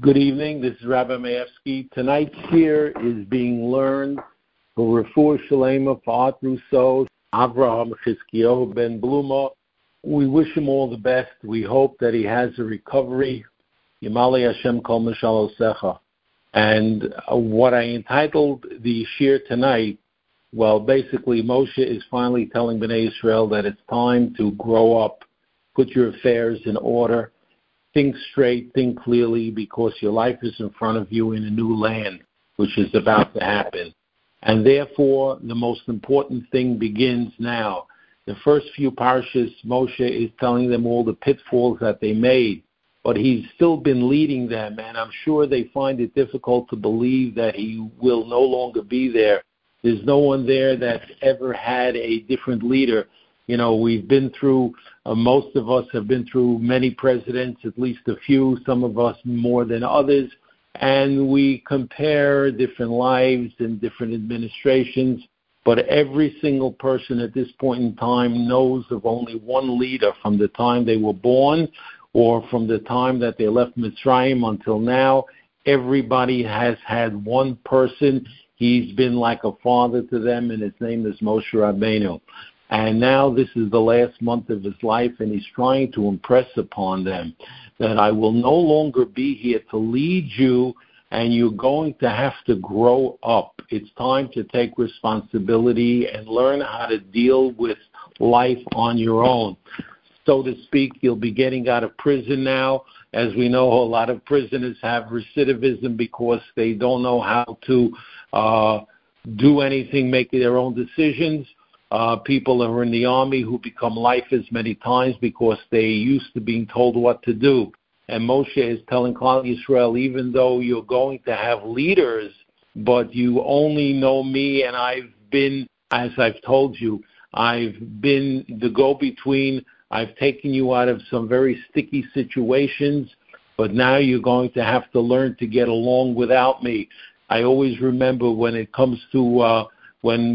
Good evening. This is Rabbi Mayevsky. Tonight's shir is being learned for Refuah Shalema for Art Rousseau, Avraham Chizkiyahu Ben Bluma. We wish him all the best. We hope that he has a recovery. Yimali Hashem Kol Mishal Osecha. And what I entitled the shir tonight, well, basically Moshe is finally telling Bnei Israel that it's time to grow up, put your affairs in order, think straight, think clearly, because your life is in front of you in a new land, which is about to happen. And therefore, the most important thing begins now. The first few parshas, Moshe is telling them all the pitfalls that they made, but he's still been leading them, and I'm sure they find it difficult to believe that he will no longer be there. There's no one there that's ever had a different leader. You know, we've been through, most of us have been through many presidents, at least a few, some of us more than others, and we compare different lives and different administrations, but every single person at this point in time knows of only one leader from the time they were born or from the time that they left Mitzrayim until now. Everybody has had one person. He's been like a father to them, and his name is Moshe Rabbeinu. And now this is the last month of his life, and he's trying to impress upon them that I will no longer be here to lead you, and you're going to have to grow up. It's time to take responsibility and learn how to deal with life on your own. So to speak, you'll be getting out of prison now. As we know, a lot of prisoners have recidivism because they don't know how to do anything, make their own decisions. People who are in the army who become lifers many times because they used to being told what to do. And Moshe is telling Klal Yisrael, even though you're going to have leaders, but you only know me, and I've been, as I've told you, I've been the go-between. I've taken you out of some very sticky situations, but now you're going to have to learn to get along without me. I always remember when it comes to when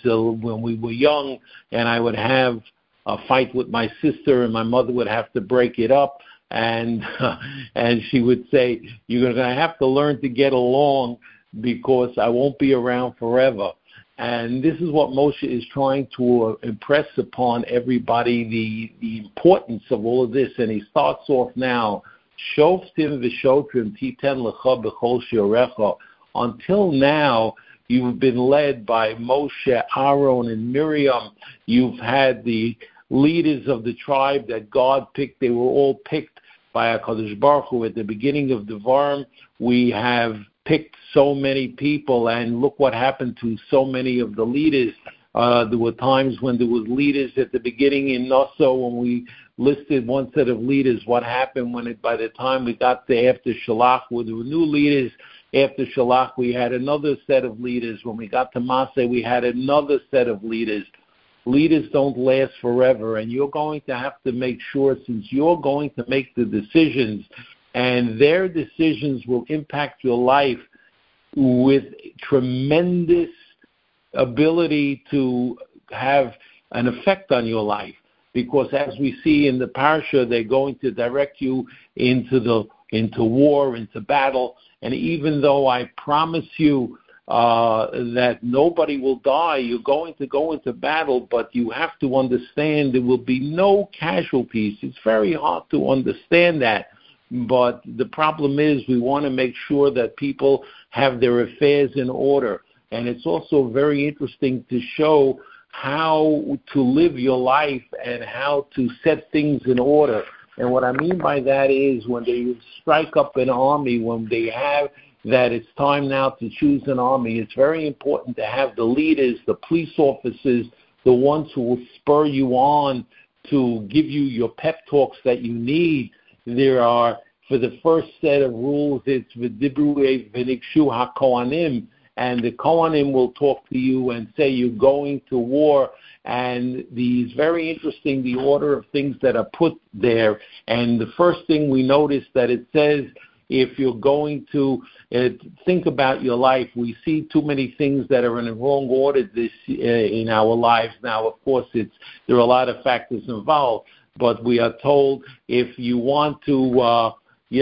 we were young, and I would have a fight with my sister, and my mother would have to break it up, and she would say, "You're going to have to learn to get along because I won't be around forever." And this is what Moshe is trying to impress upon everybody, the importance of all of this. And he starts off now, Shoftim v'shotrim titen lecha b'chol shi'orecha. Until now, you've been led by Moshe, Aaron, and Miriam. You've had the leaders of the tribe that God picked. They were all picked by HaKadosh Baruch Hu. At the beginning of Devarim, we have picked so many people, and look what happened to so many of the leaders. There were times when there was leaders at the beginning in Nassau when we listed one set of leaders. What happened by the time we got to after Shalach, where there were new leaders. After Shalach, we had another set of leaders. When we got to Maseh, we had another set of leaders. Leaders don't last forever, and you're going to have to make sure, since you're going to make the decisions, and their decisions will impact your life with tremendous ability to have an effect on your life. Because as we see in the parsha, they're going to direct you into war, into battle. And even though I promise you that nobody will die, you're going to go into battle, but you have to understand there will be no casualties. It's very hard to understand that. But the problem is we want to make sure that people have their affairs in order. And it's also very interesting to show how to live your life and how to set things in order. And what I mean by that is when they strike up an army, when they have that it's time now to choose an army, it's very important to have the leaders, the police officers, the ones who will spur you on to give you your pep talks that you need. There are, for the first set of rules, it's V'dibru v'nikshu ha'kohanim, and the Kohanim will talk to you and say you're going to war. And these very interesting, the order of things that are put there. And the first thing we notice that it says, if you're going to think about your life, we see too many things that are in the wrong order in our lives now. Of course, there are a lot of factors involved, but we are told if you want to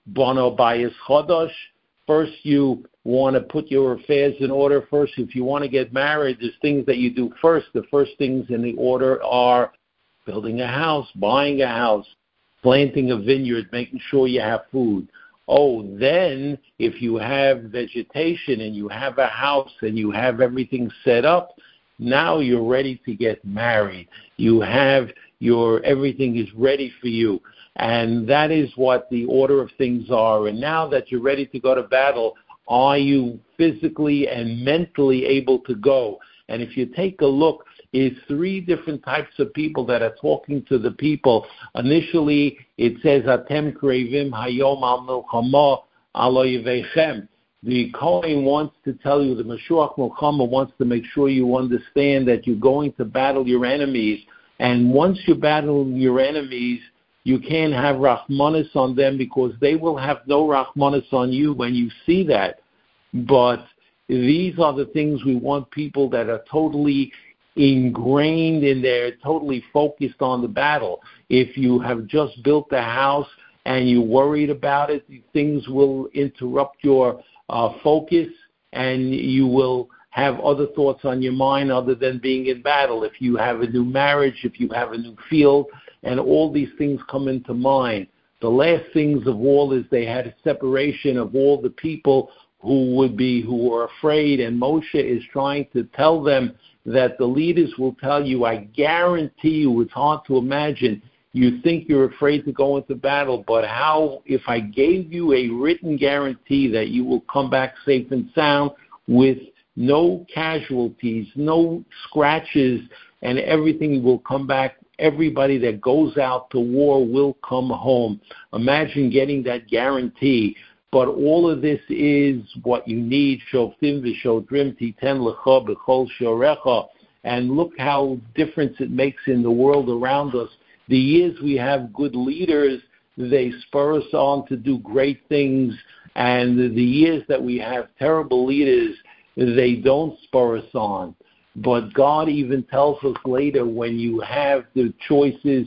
Bono Bayis Chodosh. First, you want to put your affairs in order. First, if you want to get married, there's things that you do first. The first things in the order are building a house, buying a house, planting a vineyard, making sure you have food. Oh, then if you have vegetation and you have a house and you have everything set up, now you're ready to get married. You have everything is ready for you. And that is what the order of things are. And now that you're ready to go to battle, are you physically and mentally able to go? And if you take a look, it's three different types of people that are talking to the people. Initially, it says, Atem krevim hayom al milchama alo yevechem. The Kohen wants to tell you, the Mashuach Milchama wants to make sure you understand that you're going to battle your enemies. And once you battle your enemies, you can't have Rahmanis on them because they will have no Rahmanis on you when you see that. But these are the things we want people that are totally ingrained in there, totally focused on the battle. If you have just built a house and you're worried about it, things will interrupt your focus and you will have other thoughts on your mind other than being in battle. If you have a new marriage, if you have a new field, and all these things come into mind. The last things of all is they had a separation of all the people who were afraid, and Moshe is trying to tell them that the leaders will tell you, I guarantee you, it's hard to imagine, you think you're afraid to go into battle, but how, if I gave you a written guarantee that you will come back safe and sound with no casualties, no scratches, and everything will come back. Everybody that goes out to war will come home. Imagine getting that guarantee. But all of this is what you need. Shoftim v'shodrim titen lecha b'chol shorecha. And look how difference it makes in the world around us. The years we have good leaders, they spur us on to do great things. And the years that we have terrible leaders, they don't spur us on. But God even tells us later, when you have the choices,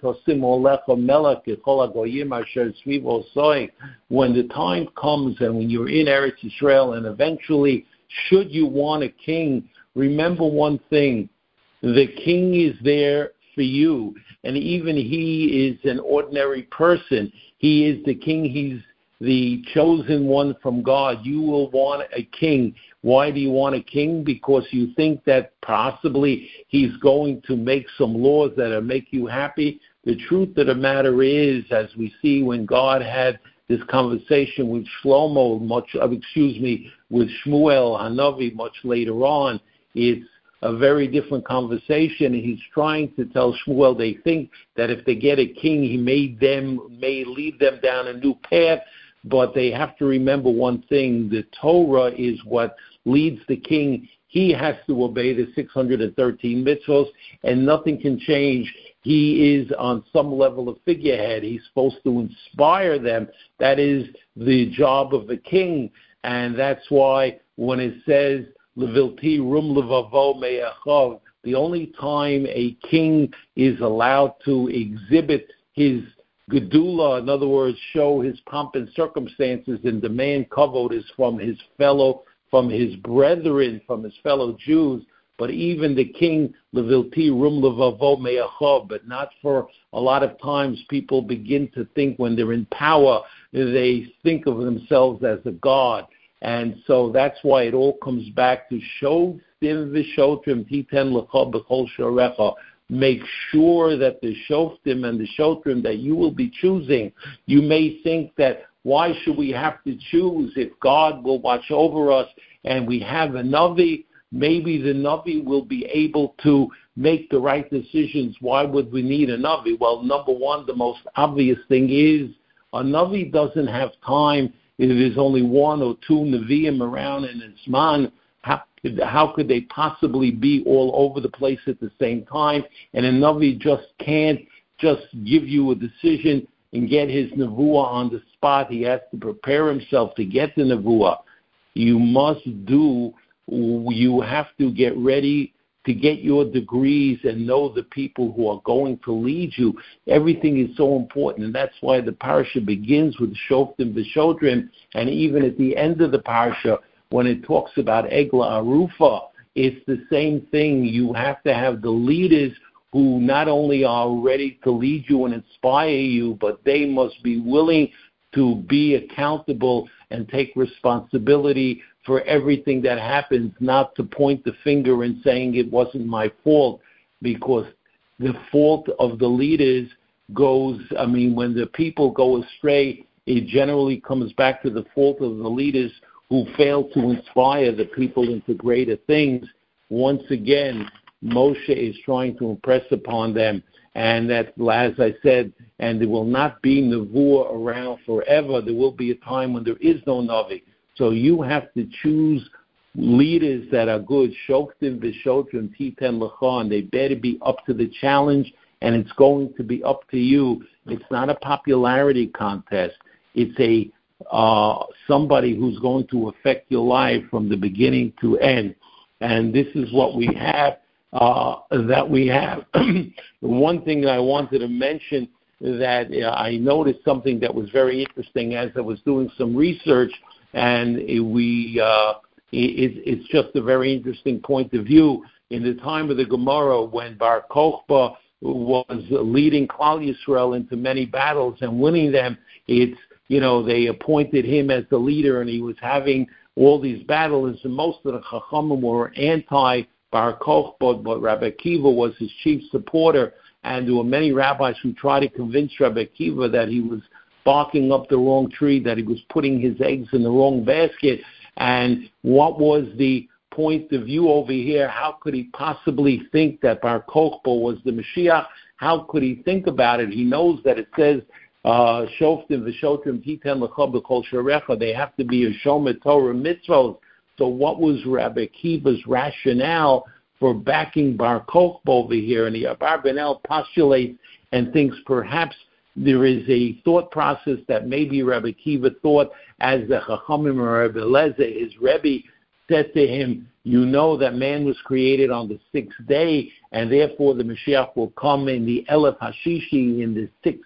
when the time comes and when you're in Eretz Yisrael, and eventually, should you want a king, remember one thing, the king is there for you, and even he is an ordinary person. He is the king, he's the chosen one from God. You will want a king. Why do you want a king? Because you think that possibly he's going to make some laws that make you happy. The truth of the matter is, as we see when God had this conversation with Shlomo, with Shmuel Hanavi much later on, it's a very different conversation. He's trying to tell Shmuel they think that if they get a king, he may lead them down a new path. But they have to remember one thing, the Torah is what leads the king. He has to obey the 613 mitzvos, and nothing can change. He is on some level a figurehead. He's supposed to inspire them. That is the job of a king, and that's why when it says, Levilti rum levavo me'achav, the only time a king is allowed to exhibit his Gedula, in other words, show his pomp and circumstances and demand kavod, is from his brethren, from his fellow Jews. But even the king, levilti rum levavo me'achav, but not for a lot of times people begin to think when they're in power, they think of themselves as a god. And so that's why it all comes back to shoftim v'shotrim titen lecha b'chol shorecha. Make sure that the shoftim and the shotrim that you will be choosing, you may think that why should we have to choose if God will watch over us and we have a Navi? Maybe the Navi will be able to make the right decisions. Why would we need a Navi? Well, number one, the most obvious thing is a Navi doesn't have time. If there's only one or two Nevi'im around in its man, how could they possibly be all over the place at the same time? And a Navi just can't just give you a decision and get his Nevuah on the spot. He has to prepare himself to get the Nevuah. You have to get ready to get your degrees and know the people who are going to lead you. Everything is so important, and that's why the parasha begins with Shoftim V'Shodrim, and even at the end of the parasha, when it talks about Egla Arufa, it's the same thing. You have to have the leaders who not only are ready to lead you and inspire you, but they must be willing to be accountable and take responsibility for everything that happens, not to point the finger and saying it wasn't my fault, because the fault of the leaders goes, when the people go astray, it generally comes back to the fault of the leaders who fail to inspire the people into greater things. Once again, Moshe is trying to impress upon them, and that, as I said, and there will not be Nevuah around forever. There will be a time when there is no Navi. So you have to choose leaders that are good. Shoftim V'Shodrim Titen L'cha, and they better be up to the challenge, and it's going to be up to you. It's not a popularity contest. It's a somebody who's going to affect your life from the beginning to end. And this is what we have. The one thing that I wanted to mention, that I noticed something that was very interesting as I was doing some research, and it's just a very interesting point of view. In the time of the Gemara, when Bar Kokhba was leading Klal Yisrael into many battles and winning them, they appointed him as the leader, and he was having all these battles, and most of the Chachamim were anti-Bar Kokhba, but Rabbi Akiva was his chief supporter, and there were many rabbis who tried to convince Rabbi Akiva that he was barking up the wrong tree, that he was putting his eggs in the wrong basket. And what was the point of view over here? How could he possibly think that Bar Kokhba was the Mashiach? How could he think about it? He knows that it says, Shoftim V'Shodrim Titen L'cha B'Kol Sharecha, they have to be a Shomer Torah mitzvot. So what was Rabbi Akiva's rationale for backing Bar Kokhba over here? And the Abarbanel postulates and thinks perhaps there is a thought process that maybe Rabbi Akiva thought, as the Chachamim or Rabbi Eliezer, his Rebbe, said to him, you know that man was created on the sixth day, and therefore the Mashiach will come in the Elef Hashishi, in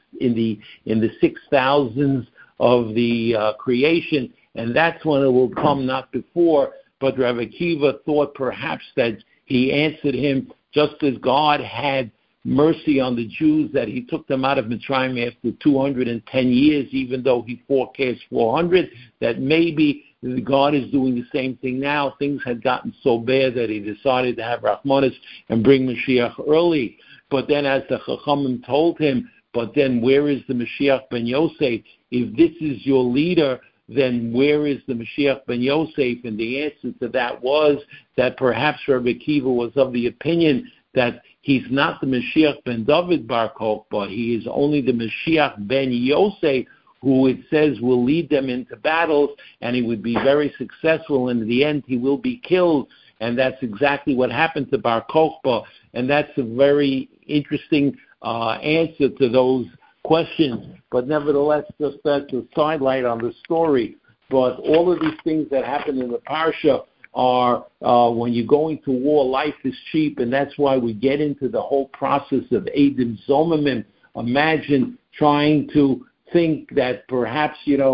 the 6,000s of the creation, and that's when it will come, not before. But Rabbi Akiva thought perhaps that he answered him just as God had mercy on the Jews, that he took them out of Mitzrayim after 210 years, even though he forecast 400, that maybe God is doing the same thing now. Things had gotten so bad that he decided to have Rachmanis and bring Mashiach early. But then as the Chachamim told him, but then where is the Mashiach ben Yosef? If this is your leader, then where is the Mashiach ben Yosef? And the answer to that was that perhaps Rabbi Akiva was of the opinion that he's not the Mashiach ben David Bar Kokhba, he is only the Mashiach ben Yosef, who it says will lead them into battles, and he would be very successful, and in the end he will be killed. And that's exactly what happened to Bar Kokhba, and that's a very interesting answer to those questions. But nevertheless, just that's a sidelight on the story. But all of these things that happen in the parsha are, when you're going to war, life is cheap, and that's why we get into the whole process of Eidim Zomimim. Imagine trying to think that perhaps,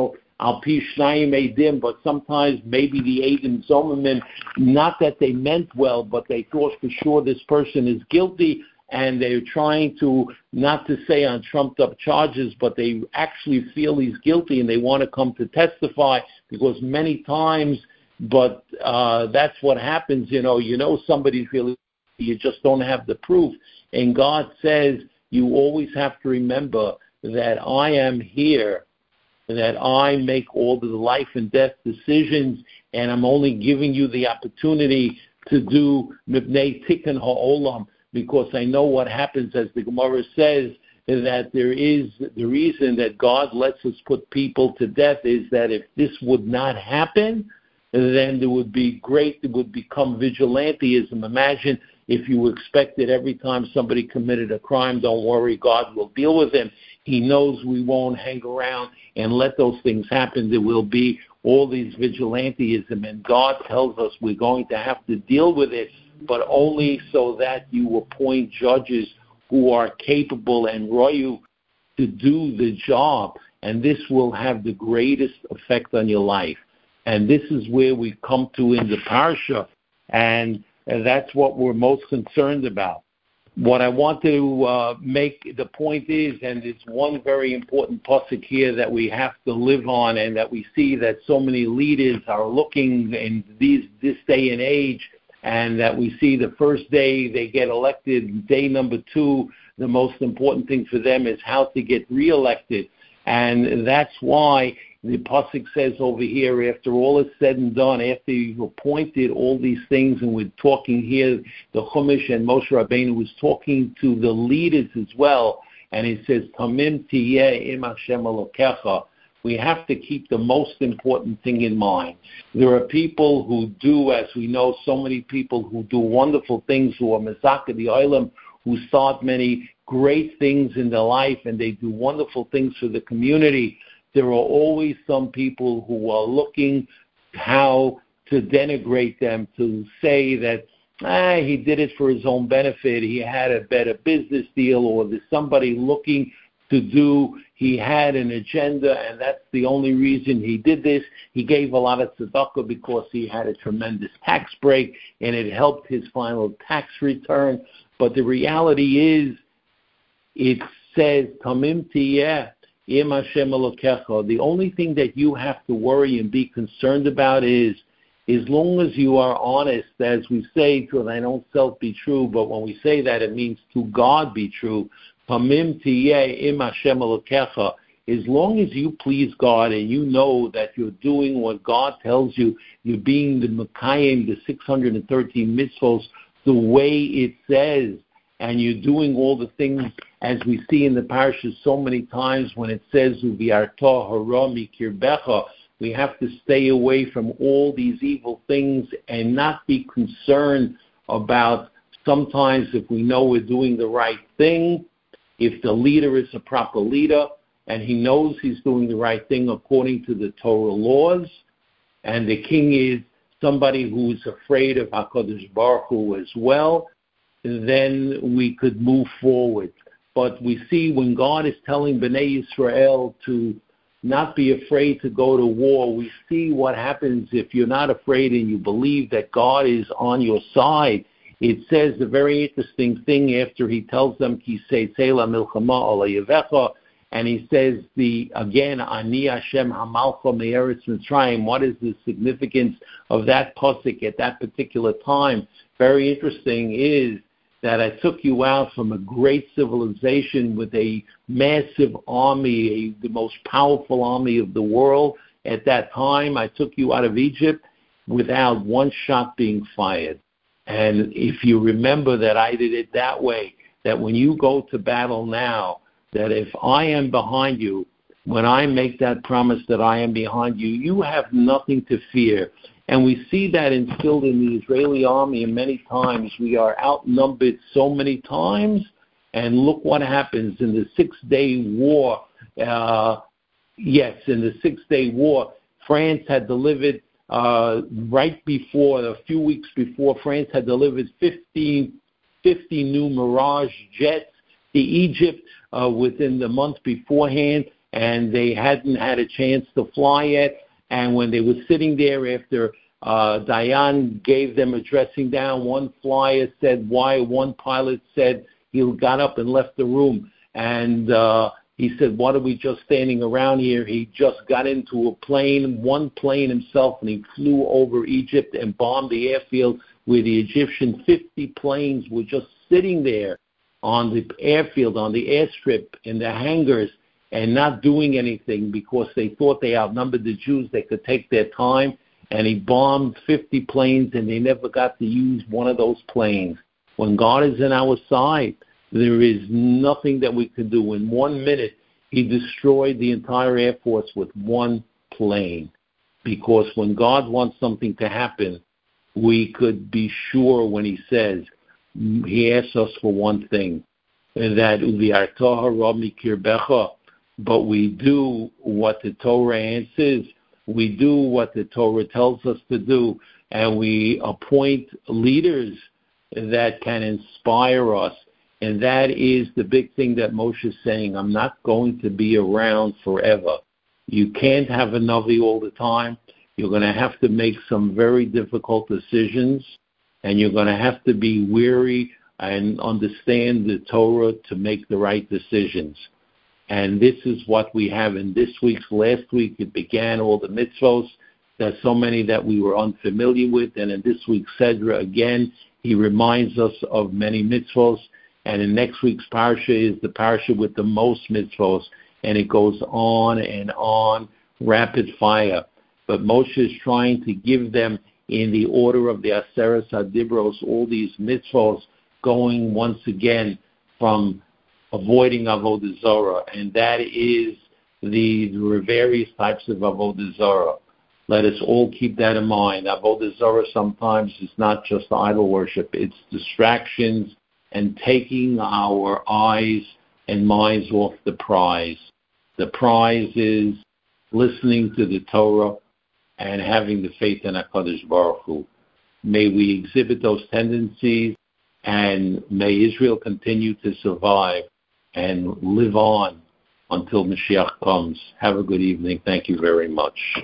Al Pi Shnayim Eidim, but sometimes maybe the Eidim Zomimim, not that they meant well, but they thought for sure this person is guilty, and they're trying to, not to say on trumped up charges, but they actually feel he's guilty and they want to come to testify, because many times, but that's what happens, somebody's really, you just don't have the proof. And God says, you always have to remember that I am here, that I make all the life and death decisions, and I'm only giving you the opportunity to do Mibnei Tikkun Ha'olam, because I know what happens, as the Gemara says, that there is the reason that God lets us put people to death is that if this would not happen, then there would become vigilantism. Imagine if you expected every time somebody committed a crime, don't worry, God will deal with him. He knows we won't hang around and let those things happen. There will be all these vigilantism, and God tells us we're going to have to deal with it. but only so that you appoint judges who are capable and royu to do the job, and this will have the greatest effect on your life. And this is where we come to in the parsha, and that's what we're most concerned about. What I want to make the point is, and it's one very important pasuk here that we have to live on, and that we see that so many leaders are looking in this day and age, and that we see the first day they get elected, day number 2, the most important thing for them is how to get reelected. And that's why the pasuk says over here, after all is said and done, after you've appointed all these things, and we're talking here, the Chumash and Moshe Rabbeinu was talking to the leaders as well, and it says, Tamim tiyeh im Hashem Elokecha. We have to keep the most important thing in mind. There are people who do, as we know, so many people who do wonderful things, who are Mezaka the Olam, who start many great things in their life, and they do wonderful things for the community. There are always some people who are looking how to denigrate them, to say that he did it for his own benefit, he had a better business deal, or there's somebody looking to do, he had an agenda, and that's the only reason he did this. He gave a lot of tzedakah because he had a tremendous tax break, and it helped his final tax return. But the reality is, it says, Tamim tiyeh im Hashem Elokecha. The only thing that you have to worry and be concerned about is, as long as you are honest, as we say, to thine own self be true, but when we say that, it means to God be true. Tamim tiyeh im Hashem Elokecha. As long as you please God and you know that you're doing what God tells you, you're being the Mekayim, the 613 mitzvos, the way it says, and you're doing all the things as we see in the parashas so many times when it says, Uviarta hara mikirbecha, we have to stay away from all these evil things and not be concerned about, sometimes if we know we're doing the right thing, if the leader is a proper leader and he knows he's doing the right thing according to the Torah laws, and the king is somebody who is afraid of HaKadosh Baruch Hu as well, then we could move forward. But we see when God is telling Bnei Yisrael to not be afraid to go to war, we see what happens if you're not afraid and you believe that God is on your side. It says a very interesting thing after he tells them, Ki seitei la milchama ala yevecha, and he says, Ani Hashem hamalcha me'eretz Mitzrayim. What is the significance of that pasuk at that particular time? Very interesting is that I took you out from a great civilization with a massive army, the most powerful army of the world. At that time, I took you out of Egypt without one shot being fired. And if you remember that I did it that way, that when you go to battle now, that if I am behind you, when I make that promise that I am behind you, you have nothing to fear. And we see that instilled in the Israeli army, and many times we are outnumbered so many times. And look what happens in the 6-day war. In the 6-day war, France had delivered, right before, a few weeks before, France had delivered 50 new Mirage jets to Egypt within the month beforehand, and they hadn't had a chance to fly yet. And when they were sitting there after Dayan gave them a dressing down, one flyer said why, one pilot said he got up and left the room. And he said, what are we just standing around here? He just got into a plane, one plane himself, and he flew over Egypt and bombed the airfield where the Egyptian 50 planes were just sitting there on the airfield, on the airstrip, in the hangars, and not doing anything because they thought they outnumbered the Jews. They could take their time, and he bombed 50 planes, and they never got to use one of those planes. When God is on our side, there is nothing that we could do. In 1 minute, he destroyed the entire Air Force with one plane. Because when God wants something to happen, we could be sure when he says, he asks us for one thing, that Uviarta hara mikirbecha, but we do what the Torah answers, we do what the Torah tells us to do, and we appoint leaders that can inspire us. And that is the big thing that Moshe is saying. I'm not going to be around forever. You can't have a Navi all the time. You're going to have to make some very difficult decisions, and you're going to have to be weary and understand the Torah to make the right decisions. And this is what we have in this week's. Last week it began all the mitzvos. There's so many that we were unfamiliar with. And in this week's Sedra, again, he reminds us of many mitzvos. And in next week's parsha is the parsha with the most mitzvos. And it goes on and on, rapid fire. But Moshe is trying to give them in the order of the Aseret HaDibros, all these mitzvos, going once again from avoiding Avodah Zarah. And that is the various types of Avodah Zarah. Let us all keep that in mind. Avodah Zarah sometimes is not just idol worship. It's distractions and taking our eyes and minds off the prize. The prize is listening to the Torah and having the faith in HaKadosh Baruch Hu. May we exhibit those tendencies, and may Israel continue to survive and live on until Mashiach comes. Have a good evening. Thank you very much.